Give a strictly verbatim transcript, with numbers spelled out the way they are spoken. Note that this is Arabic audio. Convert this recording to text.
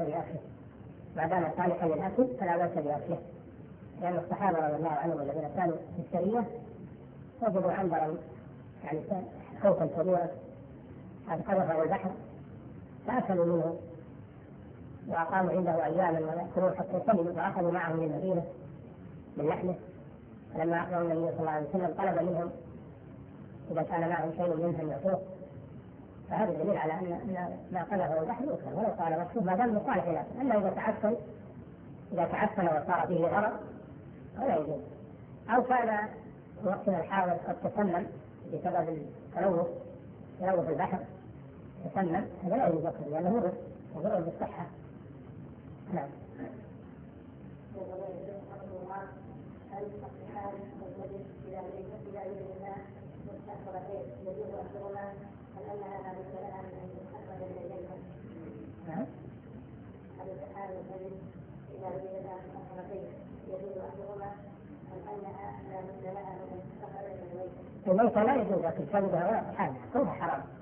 بأكله ما دام صالحا للأكل فلا بأس بأكله، لأن الصحابة رضي الله عنهم الذين كانوا في السرية وجدوا عنبرا يعني خوفا كبيرا قد قذفه البحر فأكلوا منه وأقاموا عنده أياما ويأكلون حتى سلموا وأخذوا معهم من المدينة من لحمه. فلما أخبروا النبي صلى الله عليه وسلم طلب منهم إذا كان معهم شيء منها أن يعطوه، فهذا دليل على أن ما قذفه البحر يؤكل ولو قال مكتوب ما دام لصالح الأكل. أما إذا تعفن إذا تعفن وصار فيه غرض فلا يجوز، أو كان وقتنا الحاضر قد تسمم بسبب التلوث تلوث البحر تسمم، هذا لا يجوز أكله لأنه مضر وضر بالصحة. نعم. هل الصحيحان والوجه إلى إلى الله مستحضرتين يجوز أحدهما أم أنها لا بد لها من أن تستحضر إليها؟ نعم. هل الصحيحان والوجه إلى إلى مستحضرتين يجوز أحدهما أم أنها لا بد لها من أن تستحضر إليها؟ الميتة لا يجوز أكل كبدها ولا طحالها كلها حرام.